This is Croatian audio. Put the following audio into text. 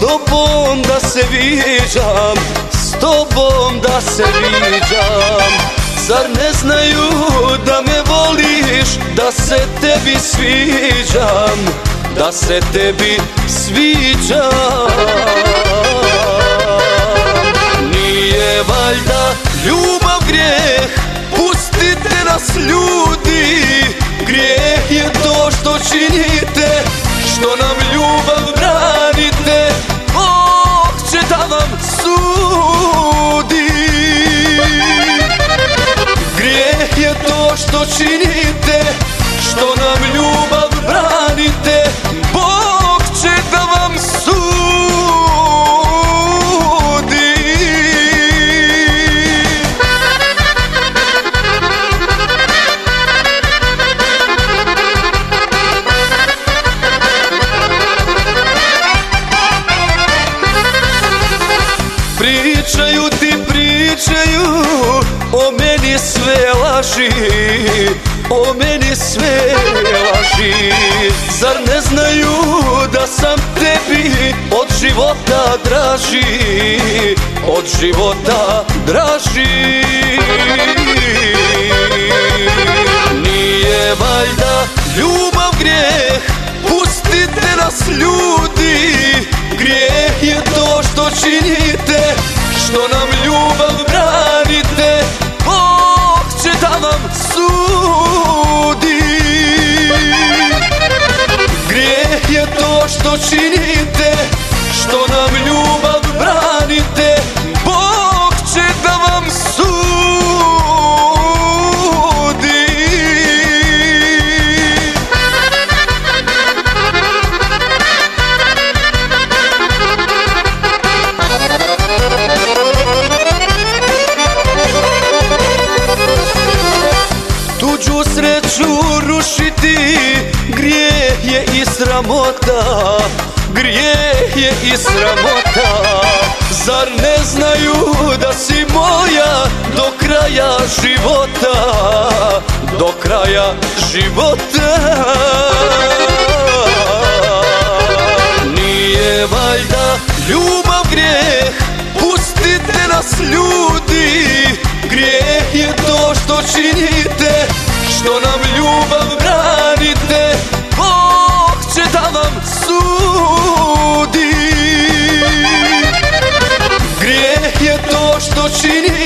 tobom da se viđam, s tobom da se viđam. Zar ne znaju da me voliš, da se tebi sviđam, da se tebi sviđam? Nije valjda ljubav grijeh, pustite nas ljudi. Grijeh je to što činite, što nam ljubav branite. Bog će da vam sudi. Grijeh je to što činite, što nam ljubav branite. Bog će da vam sudi. Pričaju ti, pričaju o meni sve laži, o meni sve laži. Zar ne znaju da sam tebi od života draži, od života draži? Nije valjda ljubav grijeh, pustite nas ljudi. Grijeh je to što činite, što nam ljubav branite. Bog će da vam sudi. Grijeh je to što činite, što nam ljubav branite. Bog će da vam sudi. Tuđu sreću rušiti, grijeh je i sramota, grijeh je i sramota. Zar ne znaju da si moja do kraja života, do kraja života? Nije valjda ljubav grijeh, pustite nas ljudi. Grijeh je to što činite, što nam ljubav branite. Bog će da vam sudi. Grijeh je to što činite,